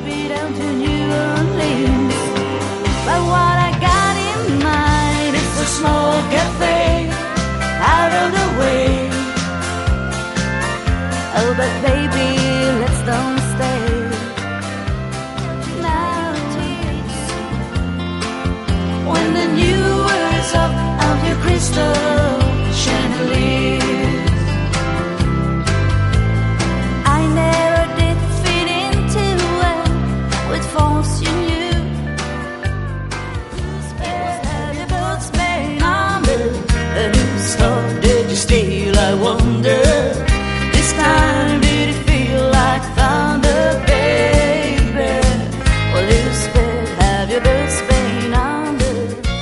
baby, down to New Orleans. But what I got in mind is a small cafe out of the way. Oh, but baby, let's don't stay. Now tease when the new words of your crystal chandeliers. I never did fit in too well with folks you knew. Have your boots made under a new store? Did you steal? I wonder. This time did it feel like thunder, baby? Well, you spit, have your boots made under.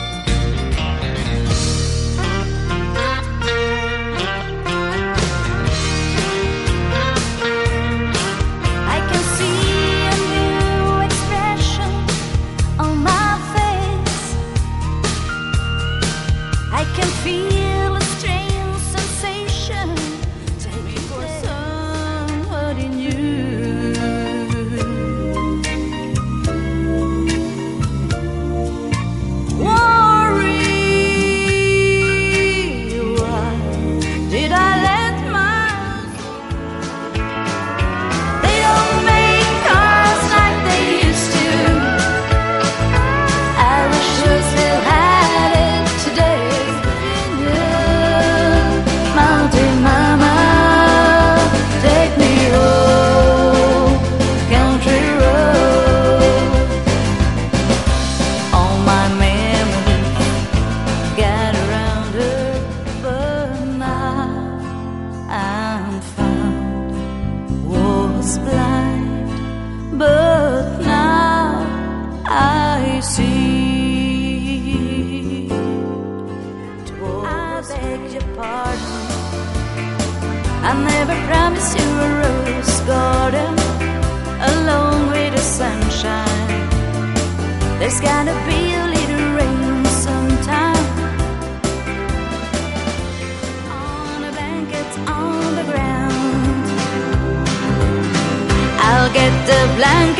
I can see a new expression on my face. I can feel a strange sensation taking for somebody new. Worry, why did I let my... They don't make cars like they used to. I wish I still had it today. Mountain mama, take me home, country road. All my memories got around her, but now I'm found. Was blind, but now I see. I beg your pardon, I never promised you a rose garden along with the sunshine. There's gotta be a little rain sometime. On a blanket on the ground, I'll get the blanket